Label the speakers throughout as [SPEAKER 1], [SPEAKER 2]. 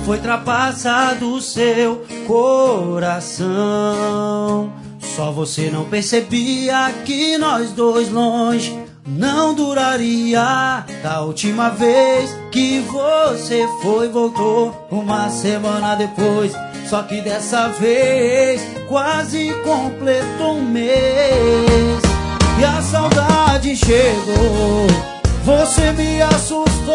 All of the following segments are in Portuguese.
[SPEAKER 1] foi trapaça do seu coração. Só você não percebia que nós dois longe não duraria. Da última vez que você foi, voltou uma semana depois. Só que dessa vez quase completou um mês. E a saudade chegou, você me assustou.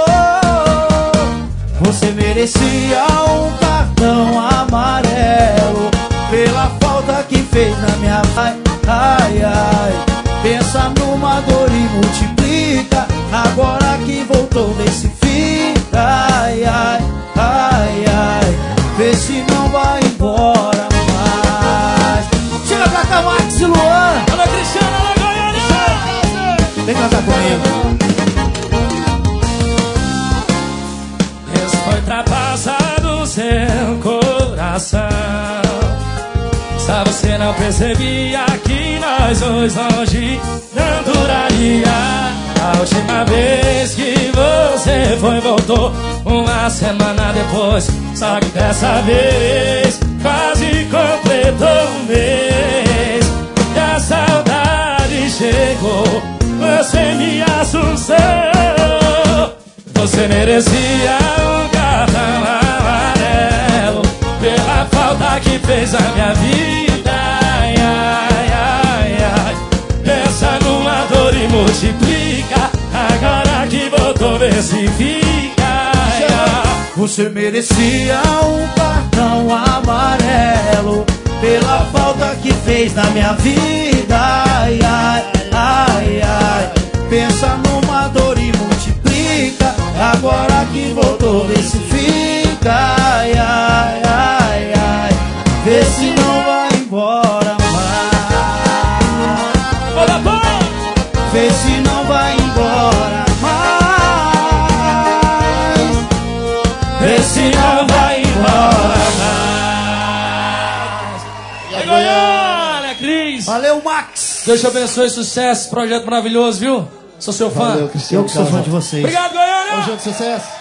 [SPEAKER 1] Você merecia um cartão amarelo pela falta que fez na minha ai, ai, ai. Pensa numa dor e multiplica. Agora que voltou desse fica. Ai, ai, ai, ai. Vê se não vai embora mais. Chega pra cá, Max e Luan.
[SPEAKER 2] Alô, Cristiano, alô, Goiânia.
[SPEAKER 1] Vem cantar comigo.
[SPEAKER 2] Esse foi trapaça do seu coração. Só você não percebia que nós dois longe não duraria. A última vez que você foi, voltou uma semana depois. Só que dessa vez quase completou um mês. E a saudade chegou, você me assustou. Você merecia um cartão amarelo pela falta que fez a minha vida. Ai, ai, ai, ai. Pensa numa dor e multiplica. Agora que voltou, vê se fica. Ai, ai.
[SPEAKER 1] Você merecia um cartão amarelo pela falta que fez na minha vida. Ai, ai, ai, ai. Pensa numa dor e multiplica. Agora que voltou, vê se fica. Ai, ai, ai, ai. Vê se não vai embora mais. Vê se não vai embora mais. Vê se não vai embora mais.
[SPEAKER 2] É Goiânia, Cris.
[SPEAKER 1] Valeu, Max.
[SPEAKER 2] Deus te abençoe, sucesso, projeto maravilhoso, viu? Sou seu fã.
[SPEAKER 3] Valeu, Cristiano.
[SPEAKER 1] Eu que sou fã de vocês.
[SPEAKER 2] Obrigado, Goiânia.
[SPEAKER 3] Tamo junto, sucesso.